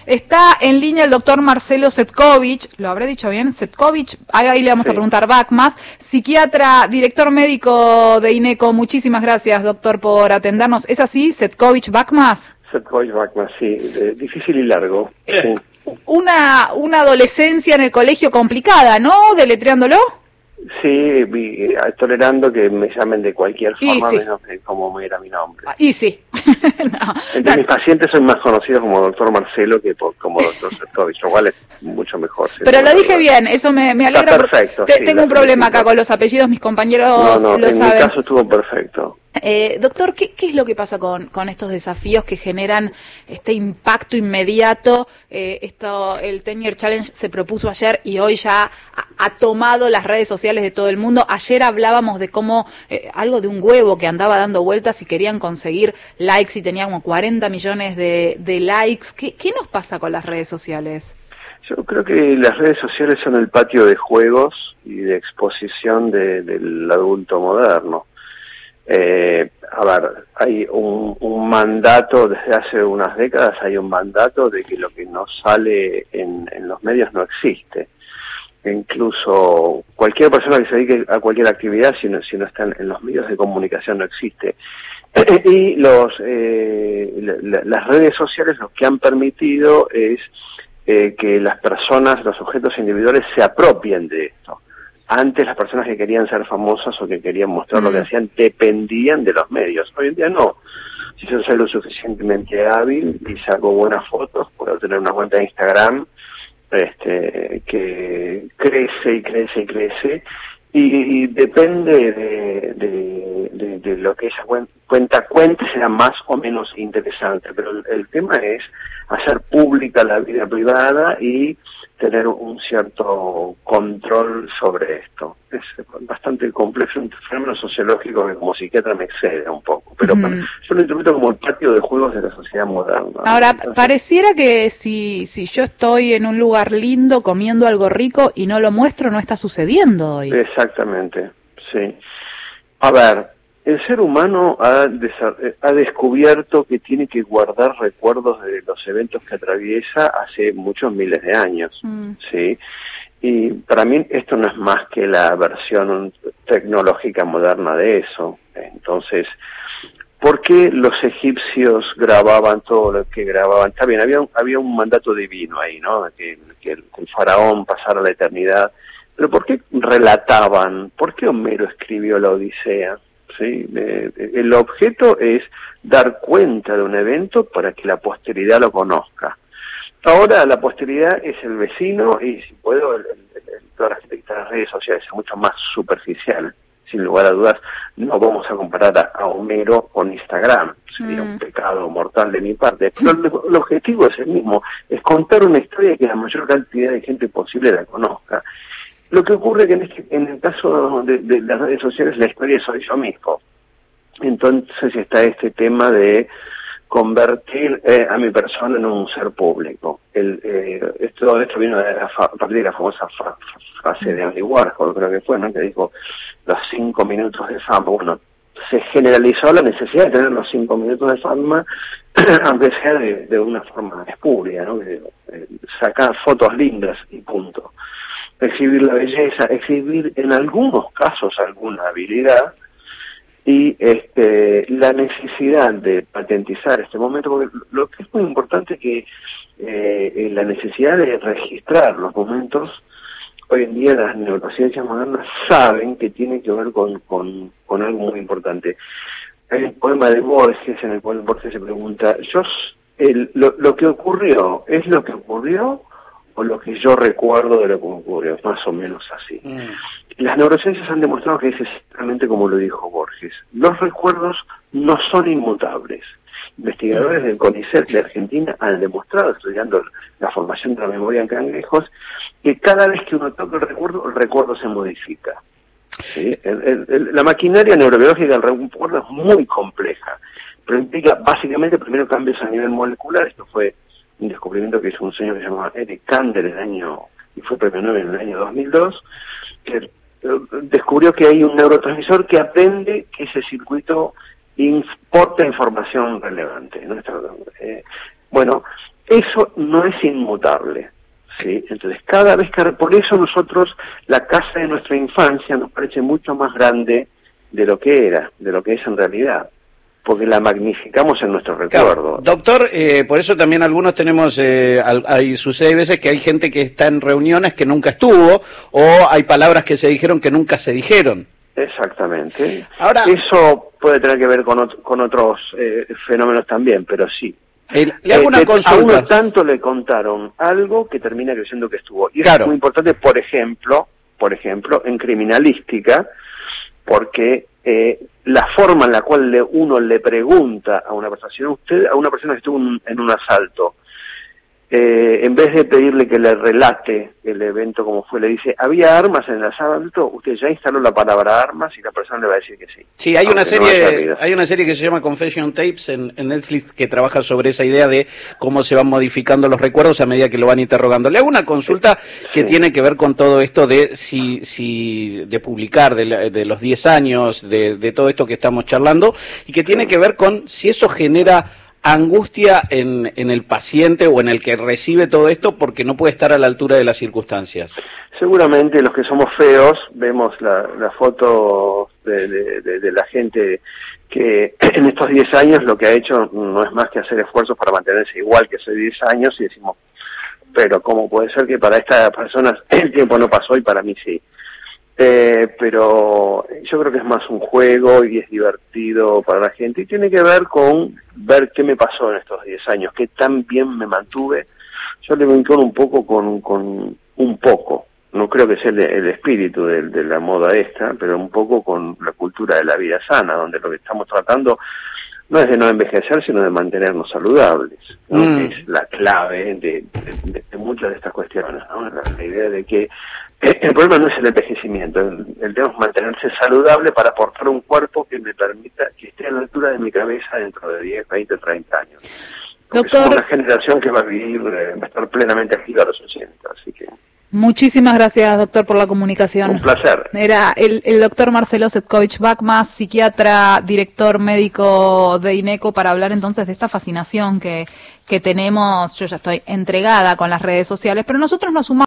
Está en línea el doctor Marcelo Cetkovich, ¿lo habré dicho bien? Cetkovich, ahí le vamos a preguntar Backmas, psiquiatra, director médico de INECO. Muchísimas gracias, doctor, por atendernos. ¿Es así, Cetkovich Backmas? Cetkovich Backmas, sí, difícil y largo. Sí. Una adolescencia en el colegio complicada, ¿no? Deletreándolo. Sí, tolerando que me llamen de cualquier forma, menos que como era mi nombre. Y sí. Entre mis pacientes soy más conocido como doctor Marcelo que como doctor Cetkovich, lo cual es mucho mejor. Pero lo dije bien, eso me alegra. Está perfecto. Tengo un problema acá con los apellidos, mis compañeros lo saben. En mi caso estuvo perfecto. Doctor, ¿qué es lo que pasa con estos desafíos que generan este impacto inmediato? El 10 Year Challenge se propuso ayer y hoy ya ha tomado las redes sociales de todo el mundo. Ayer hablábamos de cómo algo de un huevo que andaba dando vueltas y querían conseguir likes y tenía como 40 millones de likes. ¿Qué nos pasa con las redes sociales? Yo creo que las redes sociales son el patio de juegos y de exposición del adulto moderno. A ver, hay un mandato desde hace unas décadas, hay un mandato de que lo que no sale en los medios no existe. Incluso cualquier persona que se dedique a cualquier actividad, si no está en los medios de comunicación, no existe. Y las redes sociales lo que han permitido es que las personas, los sujetos individuales se apropien de esto. Antes las personas que querían ser famosas o que querían mostrar lo que hacían dependían de los medios. Hoy en día no. Si yo soy lo suficientemente hábil y saco buenas fotos, puedo tener una cuenta de Instagram que crece y crece y crece, y depende de lo que esa cuenta cuente, será más o menos interesante. Pero el tema es hacer pública la vida privada y tener un cierto control sobre esto. Es bastante complejo, un fenómeno sociológico que como psiquiatra me excede un poco, pero yo lo interpreto como el patio de juegos de la sociedad moderna. Ahora, entonces, pareciera que si yo estoy en un lugar lindo comiendo algo rico y no lo muestro, no está sucediendo hoy. Exactamente, sí. A ver, el ser humano ha descubierto que tiene que guardar recuerdos de los eventos que atraviesa hace muchos miles de años, ¿sí? Y para mí esto no es más que la versión tecnológica moderna de eso. Entonces, ¿por qué los egipcios grababan todo lo que grababan? Está bien, había un mandato divino ahí, ¿no? Que el faraón pasara la eternidad. Pero ¿por qué relataban? ¿Por qué Homero escribió la Odisea? ¿Sí? El objeto es dar cuenta de un evento para que la posteridad lo conozca. Ahora la posteridad es el vecino y, si puedo, toda la gente que está en las redes sociales es mucho más superficial. Sin lugar a dudas, no vamos a comparar a Homero con Instagram. Sería un pecado mortal de mi parte. Pero el objetivo es el mismo, es contar una historia que la mayor cantidad de gente posible la conozca. Lo que ocurre que en el caso de las redes sociales, la historia soy yo mismo. Entonces está este tema de convertir a mi persona en un ser público. Esto vino a partir de la famosa frase de Andy Warhol, creo que fue, ¿no? Que dijo los 5 minutos de fama. Bueno, se generalizó la necesidad de tener los 5 minutos de fama, aunque sea de una forma espuria, ¿no? Sacar fotos lindas y punto. Exhibir la belleza, exhibir en algunos casos alguna habilidad, y la necesidad de patentizar este momento, porque lo que es muy importante es que la necesidad de registrar los momentos. Hoy en día las neurociencias modernas saben que tiene que ver con algo muy importante. Hay un poema de Borges en el cual Borges se pregunta, lo que ocurrió, ¿es lo que ocurrió o lo que yo recuerdo de lo que ocurrió? Más o menos así. Las neurociencias han demostrado que es exactamente como lo dijo Borges. Los recuerdos no son inmutables. Investigadores del CONICET de Argentina han demostrado, estudiando la formación de la memoria en cangrejos, que cada vez que uno toca el recuerdo se modifica. ¿Sí? La maquinaria neurobiológica del recuerdo es muy compleja, pero implica básicamente primero cambios a nivel molecular. Esto fue un descubrimiento que hizo un señor que se llamaba Eric Kandel y fue premio Nobel en el año 2002, que descubrió que hay un neurotransmisor que aprende que ese circuito importa información relevante, ¿no? eso no es inmutable, ¿sí? Entonces, cada vez que... Por eso nosotros, la casa de nuestra infancia nos parece mucho más grande de lo que era, de lo que es en realidad, porque la magnificamos en nuestro recuerdo. Claro. Doctor, por eso también algunos tenemos, sucede veces que hay gente que está en reuniones que nunca estuvo, o hay palabras que se dijeron que nunca se dijeron. Exactamente. Ahora, eso puede tener que ver con otros fenómenos también, pero sí. Le hago una consulta. A uno tanto le contaron algo que termina creyendo que estuvo. Y claro. Es muy importante, por ejemplo, en criminalística, porque la forma en la cual uno le pregunta a una persona, a una persona que estuvo en un asalto, en vez de pedirle que le relate el evento como fue, le dice, ¿había armas en el asalto? Usted ya instaló la palabra armas y la persona le va a decir que sí. Sí, hay una serie que se llama Confession Tapes en Netflix que trabaja sobre esa idea de cómo se van modificando los recuerdos a medida que lo van interrogando. Le hago una consulta que tiene que ver con todo esto de de publicar, de los 10 años, de todo esto que estamos charlando, y que tiene que ver con si eso genera angustia en el paciente o en el que recibe todo esto porque no puede estar a la altura de las circunstancias. Seguramente los que somos feos vemos la foto de la gente que en estos 10 años lo que ha hecho no es más que hacer esfuerzos para mantenerse igual que hace 10 años y decimos, pero ¿cómo puede ser que para estas personas el tiempo no pasó y para mí sí? Pero yo creo que es más un juego y es divertido para la gente y tiene que ver con ver qué me pasó en estos 10 años, qué tan bien me mantuve. Yo le vinculo un poco con un poco, no creo que sea el espíritu de la moda esta, pero un poco con la cultura de la vida sana, donde lo que estamos tratando no es de no envejecer, sino de mantenernos saludables, ¿no? Es la clave de muchas de estas cuestiones, ¿no? La idea de que el problema no es el envejecimiento, el tema es mantenerse saludable para aportar un cuerpo que me permita que esté a la altura de mi cabeza dentro de 10, 20, 30 años. Porque Doctor, somos una generación que va a estar plenamente activa a los 80, así que... Muchísimas gracias, doctor, por la comunicación. Un placer. Era el doctor Marcelo Cetkovich-Bachmann, psiquiatra, director médico de INECO, para hablar entonces de esta fascinación que tenemos. Yo ya estoy entregada con las redes sociales, pero nosotros nos sumamos